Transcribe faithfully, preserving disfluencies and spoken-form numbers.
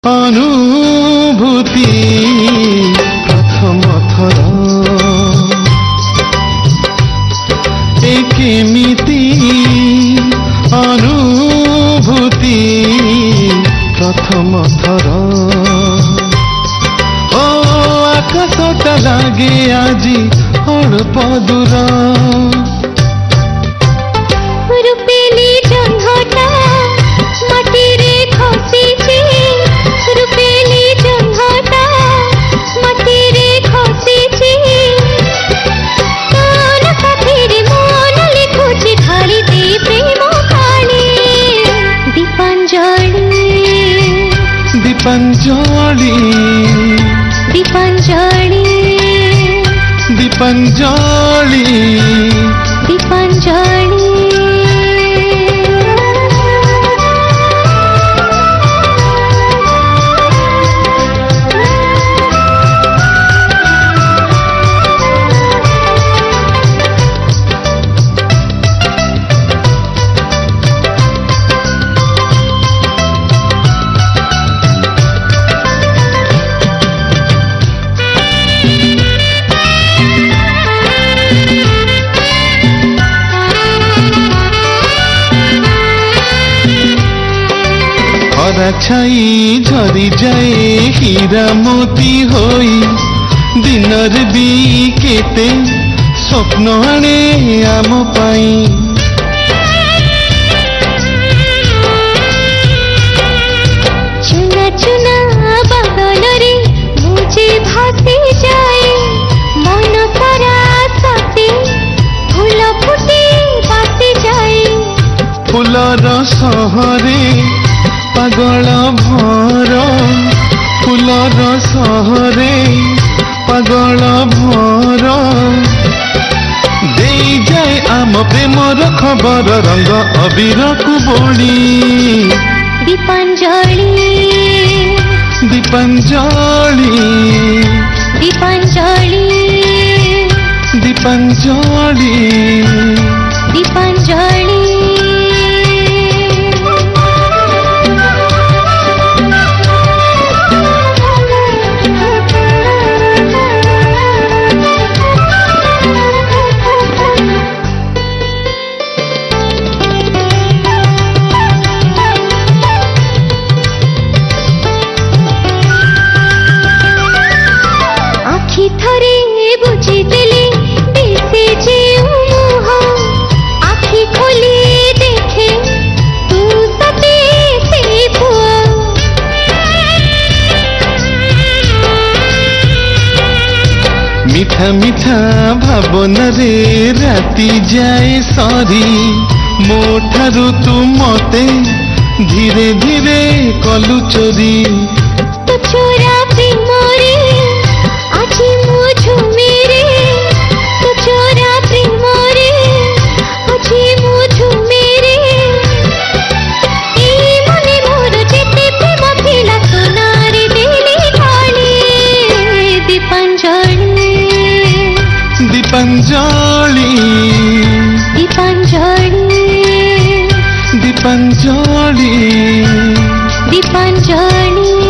अनुभूति प्रथम थर केमिति अनुभूति प्रथम थर ओ आकाशटा लागे आजी अल्प दूर रूपेली जंघटा माटीरे खसीची रूपेली जंघटा माटीरे खसीची कान पाखिरे मन लिखुची खाली दे प्रेम काली दीपांजलि दीपांजलि दीपांजलि दीपांजलि दीपांजलि छाई झरी जाए हीरा मोती होई दिनर भी केते स्वप्न आने आम पाई चुना चुना बादल रे मुझे भासी जाए मन सारा सते फूल फुटी बासी जाए फूलर सहरे पागल भर फूलर सहरे पागल भर दे जाए आम प्रेमर खबर रंग अबीर को बोली दीपांजलि दीपांजलि दीपांजलि दीपांजलि दीपांजलि थरे बुझीदेली दिसे जे मुह आखि खोली देखे तू सते से पुआ मिठा मिठा भावना रे राति जाए सरी मो ठारू तू मते धीरे धीरे कलु चोरी तो छोरा प्रेम रे आजी मुझु मेरे तो छोरा प्रेम रे आजी मुझु मेरे ए मने मोर जेते प्रेम थिला सोनारे देली काली दीपांजलि दीपांजलि दीपांजलि दीपांजलि दीपांजलि